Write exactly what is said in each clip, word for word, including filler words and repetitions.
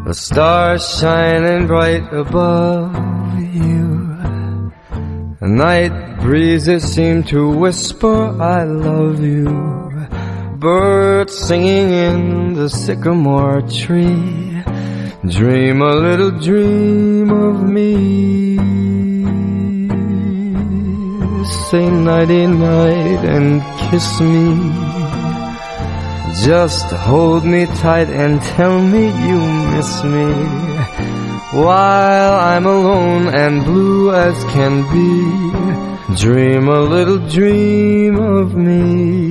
The stars shining bright above you. The night breezes seem to whisper, I love you. Birds singing in the sycamore tree. Dream a little dream of me. Say nighty-night and kiss me. Just hold me tight and tell me you miss me. While I'm alone and blue as can be, dream a little dream of me.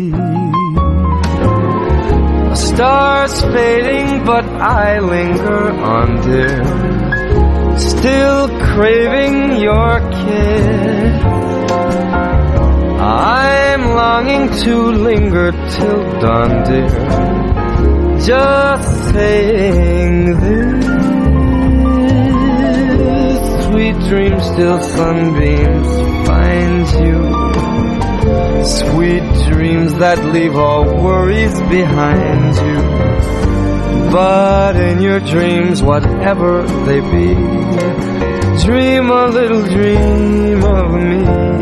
The stars fading but I linger on, dear, still craving your kiss. I'm longing to linger till dawn, dear, just saying this. Sweet dreams till sunbeams find you. Sweet dreams that leave all worries behind you. But in your dreams, whatever they be, dream a little dream of me.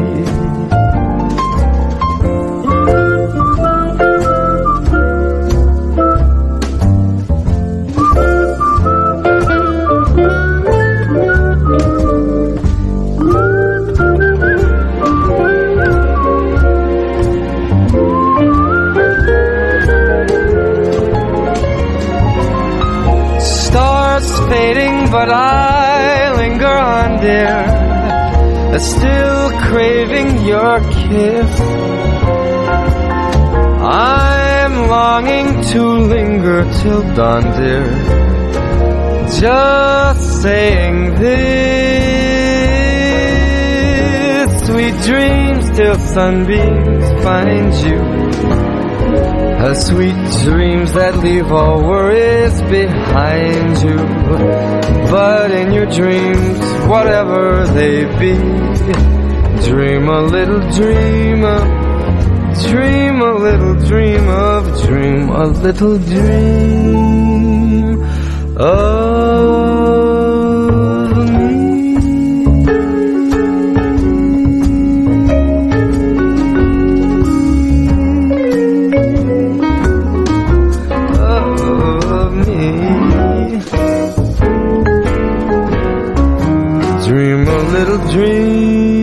Fading, but I linger on, dear, still craving your kiss. I'm longing to linger till dawn, dear, just saying this. Sweet dreams till sunbeams find you. A sweet dreams that leave all worries behind you. But in your dreams, whatever they be, dream a little dream of, dream a little dream of, dream a little dream of me. Dream a little dream